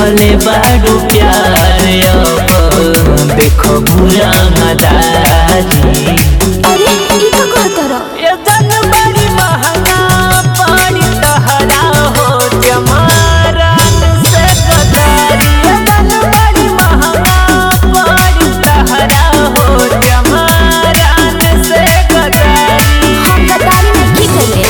दिहले बारू प्यार अब देखो बुरा मदारी। अरे ई का कहतर ये जन बड़ी महंगा पानी तहरा हो जमारान से गदारी। ये जन बड़ी महंगा पानी तहरा हो जमारान से गदारी। हम गद्दारी में की करे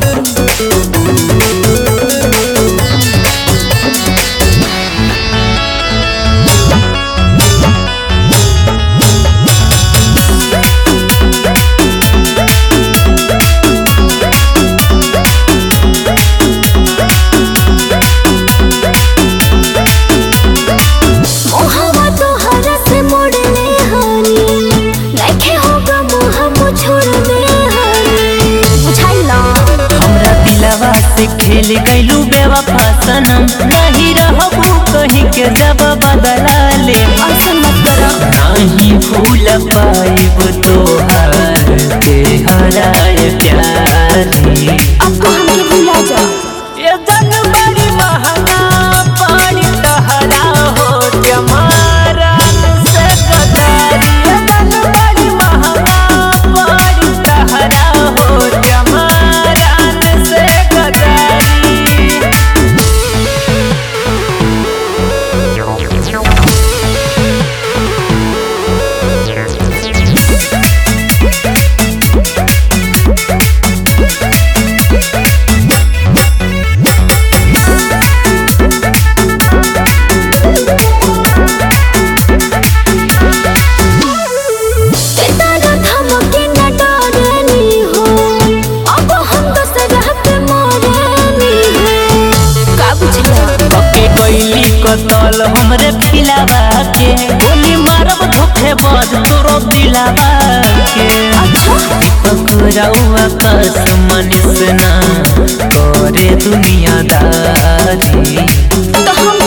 खेल गईलू बेवफा सनम नहीं रहबू कहीं के जब बदला ले। नहीं भूल पाइब तोहार के हराए प्यारी। अब तो हमके भुला जा। ये जन बड़ी महंगा पानी तहरा हो जमारान से गदारी। ये जन बड़ी महंगा पानी तहरा हो जमारान से गदारी। कतल हमरे पिलावा के गोली मारब धोखे बाज तोरो दिलावा के। पकड़ाऊ आकाश मनिस ना करे दुनियादारी। तो हम